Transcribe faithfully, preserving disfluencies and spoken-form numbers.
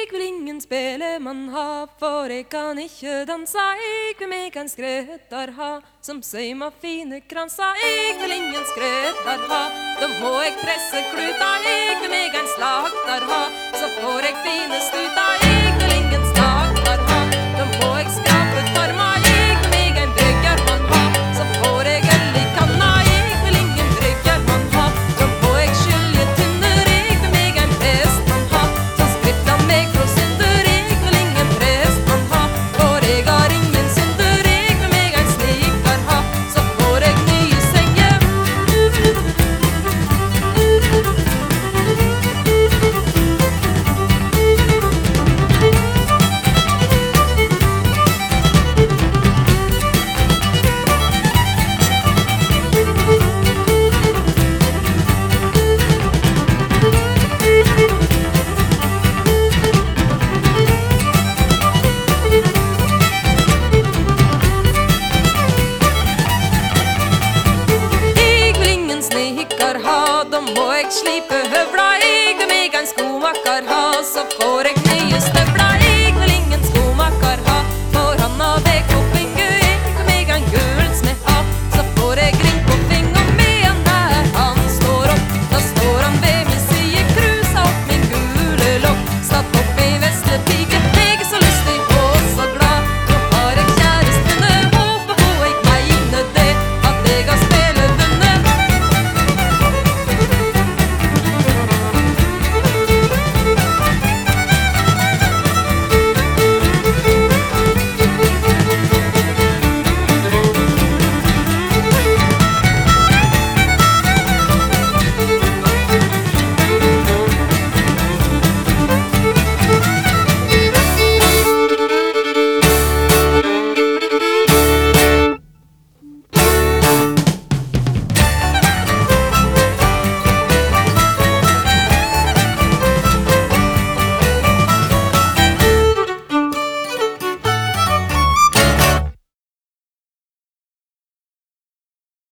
Jeg vil ingen spelemann ha, for jeg kan ikke danse. Jeg vil meg en skreter ha, som søymer fine kranser. Jeg vil ingen skreter ha, da må jeg presse kluta. Jeg vil meg en slakter ha, så får jeg fine stuta. Jeg vil ingen slakter ha, da må jeg skrape tarma. Jeg vil meg en bryggermann ha, så får jeg øl i kanna. Jeg vil ingen bryggermann ha, da må jeg skylje tynner. Jeg vil meg en prestmann ha, så skrifter meg fra synder. Jeg vil ingen prestmann ha, for jeg har ingen synder. Jeg vil meg en sniker ha, så får jeg nye senger. Da må jeg slipe høvla. Jeg vil meg en skomaker ha, så får jeg